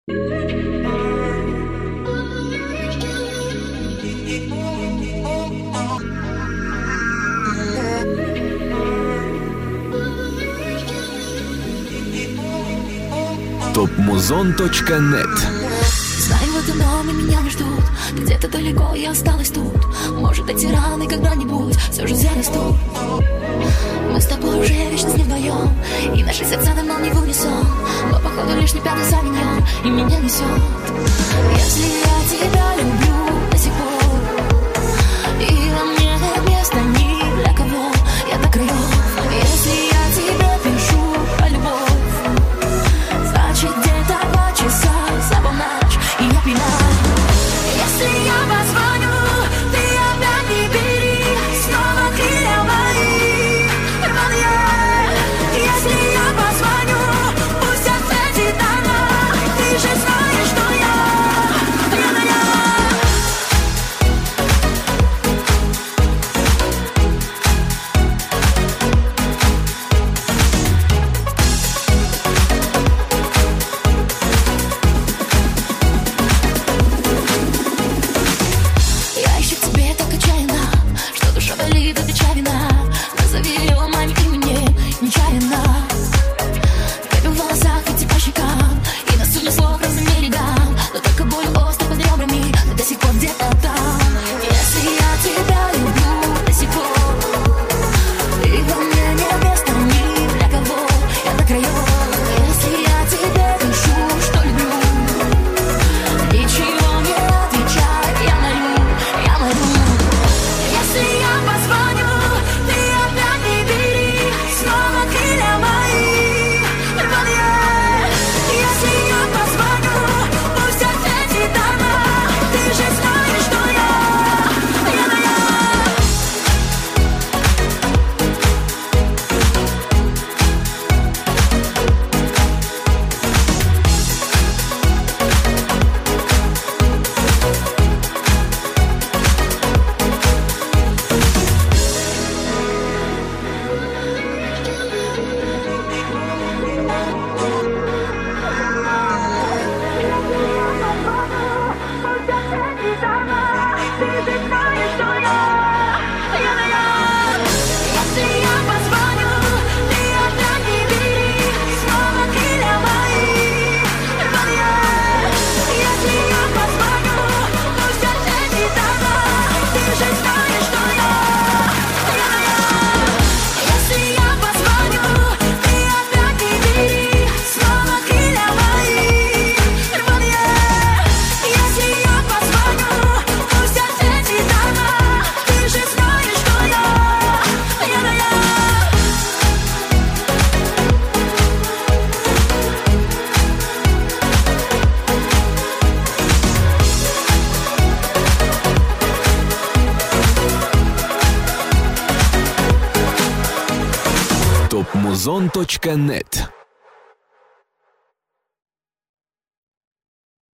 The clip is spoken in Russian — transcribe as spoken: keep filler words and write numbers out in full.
топ музон точка нет. Знаю, в этом доме меня не ждут. Где-то далеко я осталась тут. Может, эти раны когда-нибудь все же зарастут. Мы с тобой уже вечность не вдвоем, и наши сердца давно не в унисон. Но походу лишний пятый за меня, и меня несет. Если я тебя люблю до сих пор, и во мне нет места ни для кого, я до краев. Если я тебе пишу про любовь, значит где-то два часа за полночь, и я пьяна. Если я позвоню, ты опять не бери, снова крылья мои рваные. Если я позвоню, пусть ответит она, ты же знаешь, что я пьяная. Я ищу к тебе так отчаянно, что душа болит от печали вина. Назови ее моим именем нечаянно. Капель в волосах идти по щекам, и на сотню слов разными рядам. Но только боль остро под ребрами, но до сих пор где-то там. Если я тебя люблю до сих пор, и во мне нет места ни для кого, я на краю. Если я тебе пишу, что люблю, ничего не отвечай, я молю, я молю. Если я позвоню, ты опять не бери, снова крылья мои рваные. Если я позвоню, пусть ответит она, ты же знаешь, что я пьяная. топ музон точка нет.